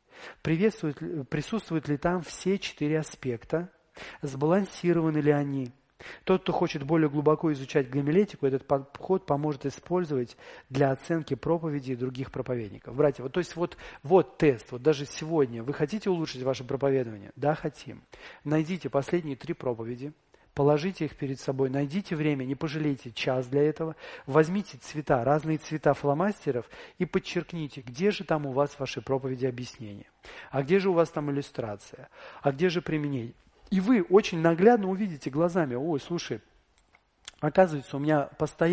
Присутствуют ли там все 4 аспекта, сбалансированы ли они? Тот, кто хочет более глубоко изучать гомилетику, этот подход поможет использовать для оценки проповедей других проповедников. Братья, вот тест, вот даже сегодня. Вы хотите улучшить ваше проповедование? Да, хотим. Найдите последние 3 проповеди, положите их перед собой, найдите время, не пожалейте час для этого, возьмите цвета, разные цвета фломастеров и подчеркните, где же там у вас в вашей проповеди объяснение, а где же у вас там иллюстрация, а где же применение. И вы очень наглядно увидите глазами, ой, слушай, оказывается, у меня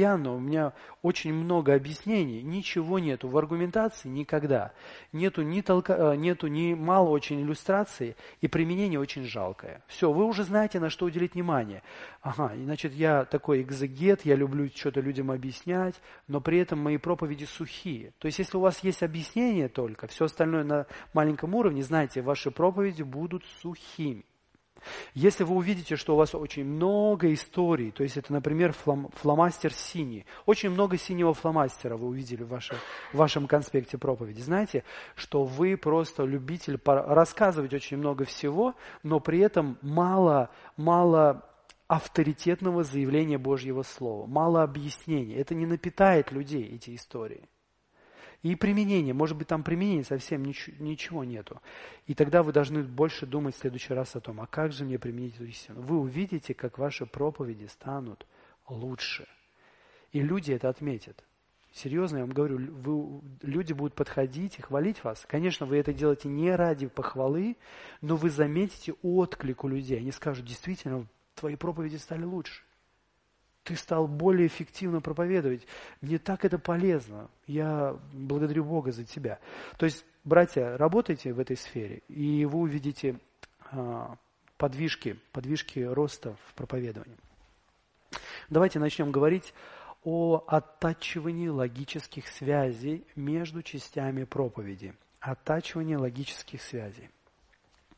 очень много объяснений, ничего нету в аргументации никогда. Нету ни мало очень иллюстрации, и применение очень жалкое. Все, вы уже знаете, на что уделить внимание. Ага, значит, я такой экзегет, я люблю что-то людям объяснять, но при этом мои проповеди сухие. То есть, если у вас есть объяснение только, все остальное на маленьком уровне, знаете, ваши проповеди будут сухими. Если вы увидите, что у вас очень много историй, то есть это, например, фломастер синий, очень много синего фломастера вы увидели в вашем конспекте проповеди, знаете, что вы просто любитель рассказывать очень много всего, но при этом мало авторитетного заявления Божьего Слова, мало объяснений. Это не напитает людей, эти истории. И применение. Может быть, там применения совсем ничего нету. И тогда вы должны больше думать в следующий раз о том, а как же мне применить эту истину. Вы увидите, как ваши проповеди станут лучше. И люди это отметят. Серьезно, я вам говорю, люди будут подходить и хвалить вас. Конечно, вы это делаете не ради похвалы, но вы заметите отклик у людей. Они скажут, действительно, твои проповеди стали лучше. Ты стал более эффективно проповедовать. Мне так это полезно. Я благодарю Бога за тебя. То есть, братья, работайте в этой сфере, и вы увидите подвижки роста в проповедовании. Давайте начнем говорить о оттачивании логических связей между частями проповеди. Оттачивание логических связей.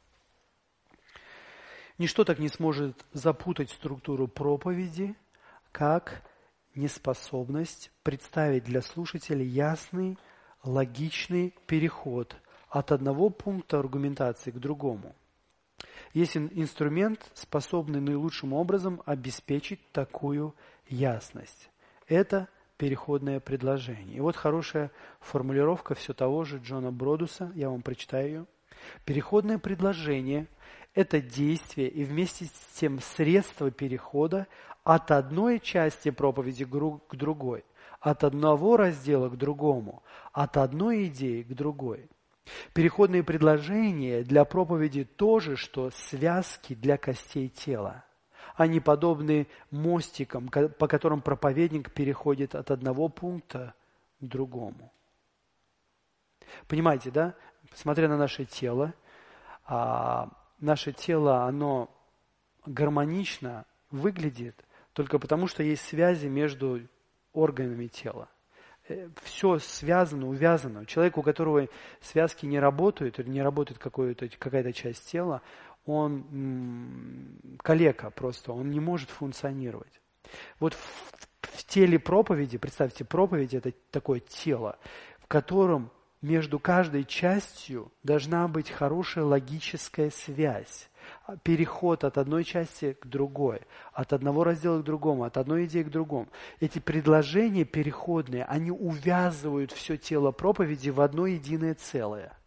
Ничто так не сможет запутать структуру проповеди, как неспособность представить для слушателя ясный, логичный переход от одного пункта аргументации к другому. Есть инструмент, способный наилучшим образом обеспечить такую ясность. Это переходное предложение. И вот хорошая формулировка все того же Джона Бродуса, я вам прочитаю ее. Переходное предложение – это действие и вместе с тем средство перехода от одной части проповеди к другой, от одного раздела к другому, от одной идеи к другой. Переходные предложения для проповеди то же, что связки для костей тела. Они подобны мостикам, по которым проповедник переходит от одного пункта к другому. Понимаете, да? Смотря на наше тело, оно гармонично выглядит только потому, что есть связи между органами тела. Все связано, увязано. Человек, у которого связки не работают, или не работает какая-то часть тела, он калека просто, он не может функционировать. Вот в теле проповеди, представьте, проповедь – это такое тело, в котором между каждой частью должна быть хорошая логическая связь. Переход от одной части к другой, от одного раздела к другому, от одной идеи к другому. Эти предложения переходные, они увязывают все тело проповеди в одно единое целое.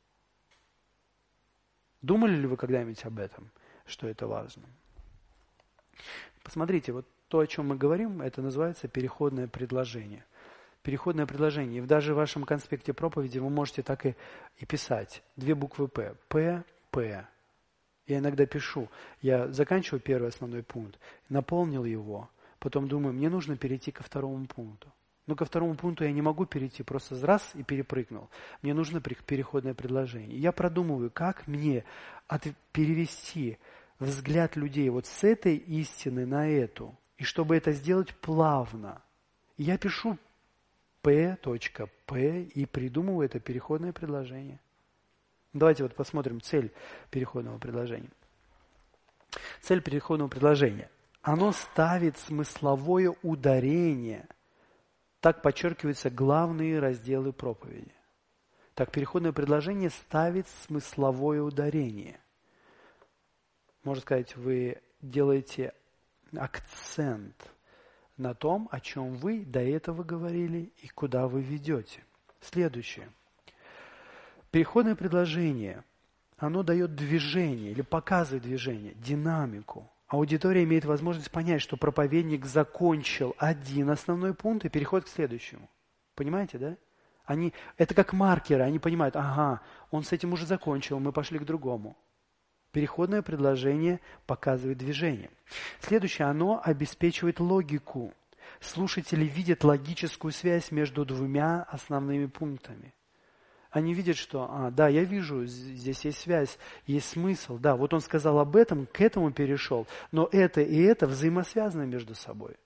Думали ли вы когда-нибудь об этом, что это важно? Посмотрите, вот то, о чем мы говорим, это называется переходное предложение. Переходное предложение. И даже в вашем конспекте проповеди вы можете так и писать. 2 буквы П. П, П. Я иногда пишу. Я заканчиваю первый основной пункт, наполнил его, потом думаю, мне нужно перейти ко второму пункту. Но ко второму пункту я не могу перейти, просто раз и перепрыгнул. Мне нужно переходное предложение. Я продумываю, как мне перевести взгляд людей вот с этой истины на эту, и чтобы это сделать плавно. И я пишу П. и придумываю это переходное предложение. Давайте вот посмотрим цель переходного предложения. Цель переходного предложения. Оно ставит смысловое ударение. Так подчеркиваются главные разделы проповеди. Так, переходное предложение ставит смысловое ударение. Можно сказать, вы делаете акцент на том, о чем вы до этого говорили и куда вы ведете. Следующее. Переходное предложение, оно дает движение или показывает движение, динамику. Аудитория имеет возможность понять, что проповедник закончил один основной пункт и переходит к следующему. Понимаете, да? Это как маркеры, они понимают, ага, он с этим уже закончил, мы пошли к другому. Переходное предложение показывает движение. Следующее, оно обеспечивает логику. Слушатели видят логическую связь между двумя основными пунктами. Они видят, что, да, я вижу, здесь есть связь, есть смысл. Да, вот он сказал об этом, к этому перешел, но это и это взаимосвязаны между собой.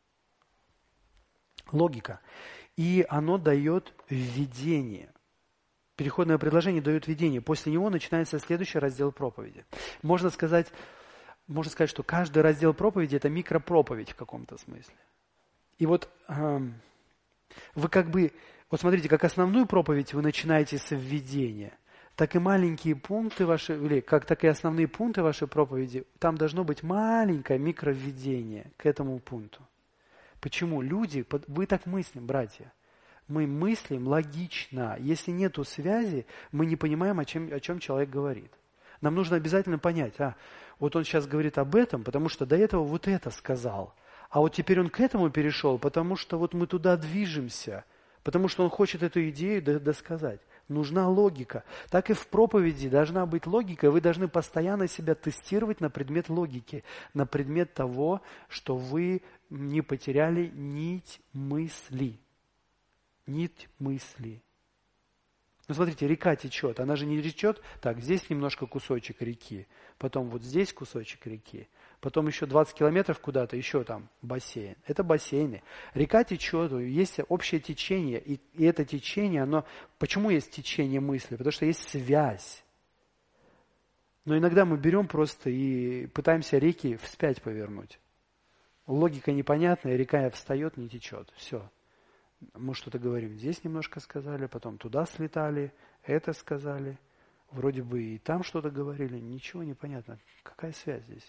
Логика. И оно дает введение. Переходное предложение дает введение. После него начинается следующий раздел проповеди. Можно сказать, что каждый раздел проповеди – это микропроповедь в каком-то смысле. И вот вы вот смотрите, как основную проповедь вы начинаете с введения, так и маленькие пункты ваши, так и основные пункты вашей проповеди, там должно быть маленькое микровведение к этому пункту. Почему? Мы так мыслим, братья. Мы мыслим логично. Если нету связи, мы не понимаем, о чем человек говорит. Нам нужно обязательно понять, вот он сейчас говорит об этом, потому что до этого вот это сказал. А вот теперь он к этому перешел, потому что вот мы туда движемся, потому что он хочет эту идею досказать. Нужна логика. Так и в проповеди должна быть логика. Вы должны постоянно себя тестировать на предмет логики, на предмет того, что вы не потеряли нить мысли. Нить мысли. Ну, смотрите, река течет. Она же не течет, так, здесь немножко кусочек реки, потом вот здесь кусочек реки, потом еще 20 километров куда-то, еще там бассейн. Это бассейны. Река течет, есть общее течение, и это течение, почему есть течение мысли? Потому что есть связь. Но иногда мы берем просто и пытаемся реки вспять повернуть. Логика непонятная, река встает, не течет. Все. Мы что-то говорим, здесь немножко сказали, потом туда слетали, это сказали. Вроде бы и там что-то говорили, ничего не понятно. Какая связь здесь?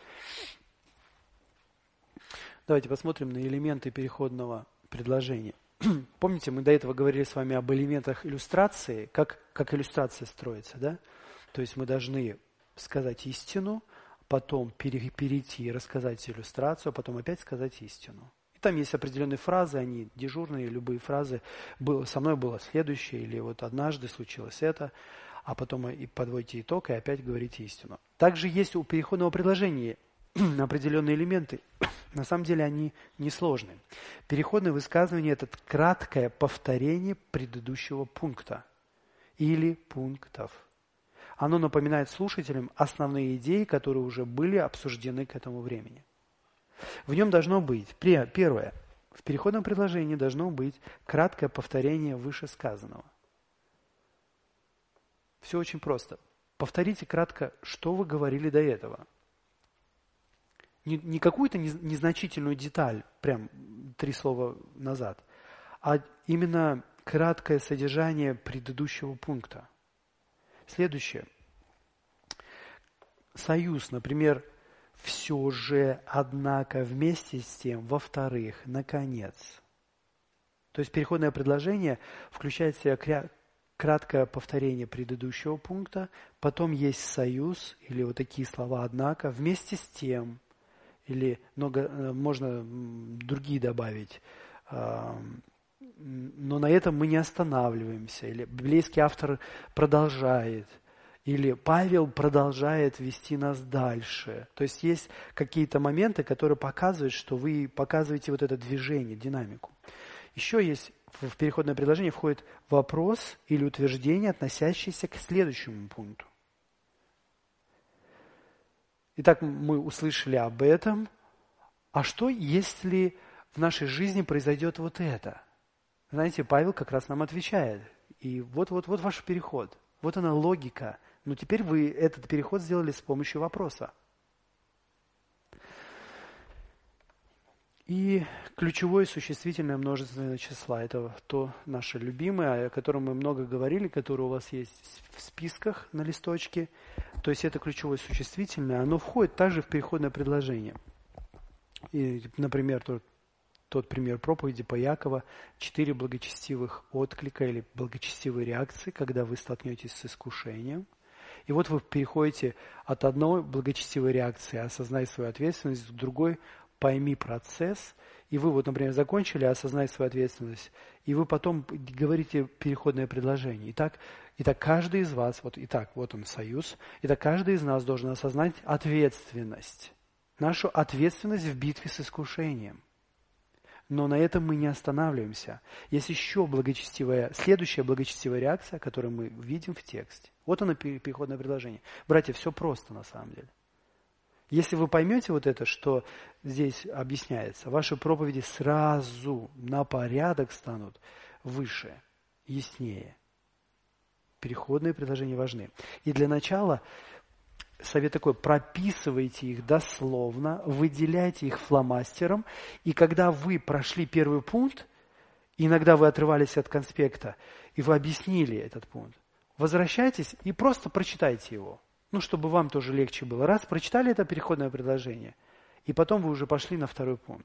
Давайте посмотрим на элементы переходного предложения. Помните, мы до этого говорили с вами об элементах иллюстрации, как иллюстрация строится, да? То есть мы должны сказать истину, потом перейти и рассказать иллюстрацию, а потом опять сказать истину. И там есть определенные фразы, они дежурные, любые фразы. Со мной было следующее, или вот однажды случилось это, а потом и подводите итог и опять говорите истину. Также есть у переходного предложения определенные элементы. На самом деле они несложные. Переходное высказывание – это краткое повторение предыдущего пункта или пунктов. Оно напоминает слушателям основные идеи, которые уже были обсуждены к этому времени. В нем должно быть, первое, в переходном предложении должно быть краткое повторение вышесказанного. Все очень просто. Повторите кратко, что вы говорили до этого. Не какую-то незначительную деталь, прям 3 слова назад, а именно краткое содержание предыдущего пункта. Следующее. Союз, например, все же, однако, вместе с тем, во-вторых, наконец. То есть переходное предложение включает в себя краткое повторение предыдущего пункта, потом есть союз, или вот такие слова «однако», вместе с тем, или можно другие добавить, но на этом мы не останавливаемся, или библейский автор продолжает, или Павел продолжает вести нас дальше. То есть есть какие-то моменты, которые показывают, что вы показываете вот это движение, динамику. Еще есть в переходное предложение входит вопрос или утверждение, относящееся к следующему пункту. Итак, мы услышали об этом. А что, если в нашей жизни произойдет вот это? Знаете, Павел как раз нам отвечает. И вот ваш переход. Вот она логика. Но теперь вы этот переход сделали с помощью вопроса. И ключевое существительное множественное числа. Это то наше любимое, о котором мы много говорили, которое у вас есть в списках на листочке. То есть это ключевое существительное. Оно входит также в переходное предложение. И, например, тот пример проповеди по Якова. 4 благочестивых отклика или благочестивые реакции, когда вы столкнетесь с искушением. И вот вы переходите от одной благочестивой реакции, осознай свою ответственность, к другой пойми процесс, и вы вот, например, закончили осознай свою ответственность, и вы потом говорите переходное предложение. Итак, каждый из вас, вот он союз, итак, каждый из нас должен осознать ответственность, нашу ответственность в битве с искушением. Но на этом мы не останавливаемся. Есть еще следующая благочестивая реакция, которую мы видим в тексте. Вот оно, переходное предложение. Братья, все просто на самом деле. Если вы поймете вот это, что здесь объясняется, ваши проповеди сразу на порядок станут выше, яснее. Переходные предложения важны. И для начала совет такой: прописывайте их дословно, выделяйте их фломастером, и когда вы прошли первый пункт, иногда вы отрывались от конспекта, и вы объяснили этот пункт, возвращайтесь и просто прочитайте его. Чтобы вам тоже легче было. Раз прочитали это переходное предложение, и потом вы уже пошли на второй пункт.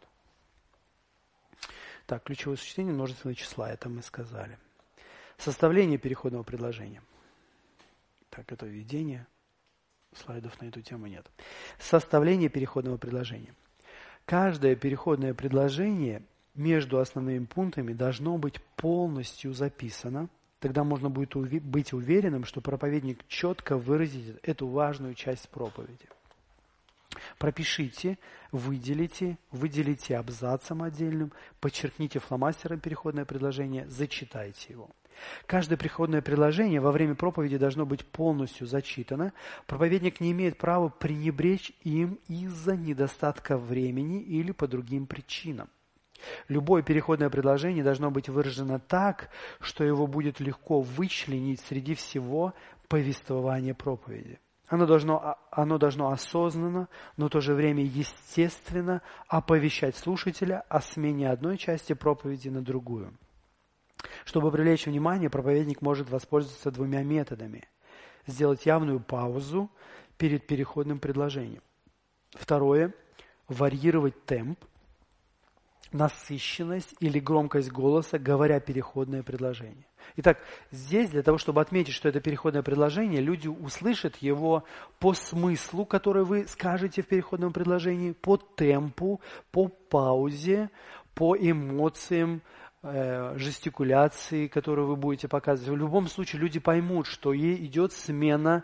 Так, ключевое существительное множественного числа, это мы сказали. Составление переходного предложения. Так, это введение. Слайдов на эту тему нет. Составление переходного предложения. Каждое переходное предложение между основными пунктами должно быть полностью записано. Тогда можно будет быть уверенным, что проповедник четко выразит эту важную часть проповеди. Пропишите, выделите абзацем отдельным, подчеркните фломастером переходное предложение, зачитайте его. Каждое переходное предложение во время проповеди должно быть полностью зачитано. Проповедник не имеет права пренебречь им из-за недостатка времени или по другим причинам. Любое переходное предложение должно быть выражено так, что его будет легко вычленить среди всего повествования проповеди. Оно должно осознанно, но в то же время естественно оповещать слушателя о смене одной части проповеди на другую. Чтобы привлечь внимание, проповедник может воспользоваться двумя методами. Сделать явную паузу перед переходным предложением. Второе – варьировать темп, насыщенность или громкость голоса, говоря переходное предложение. Итак, здесь для того, чтобы отметить, что это переходное предложение, люди услышат его по смыслу, который вы скажете в переходном предложении, по темпу, по паузе, по эмоциям, жестикуляции, которую вы будете показывать. В любом случае люди поймут, что идет смена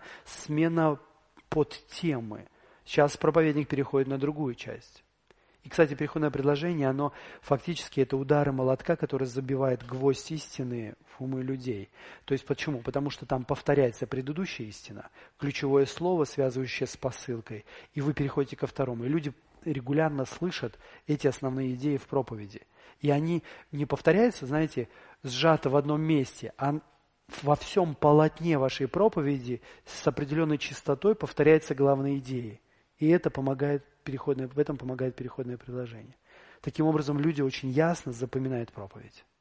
подтемы. Сейчас проповедник переходит на другую часть. И, кстати, переходное предложение, оно фактически это удары молотка, который забивает гвоздь истины в умы людей. То есть почему? Потому что там повторяется предыдущая истина, ключевое слово, связывающее с посылкой, и вы переходите ко второму. И люди регулярно слышат эти основные идеи в проповеди. И они не повторяются, знаете, сжато в одном месте, а во всем полотне вашей проповеди с определенной частотой повторяются главные идеи. И это помогает в этом помогает переходное предложение. Таким образом, люди очень ясно запоминают проповедь.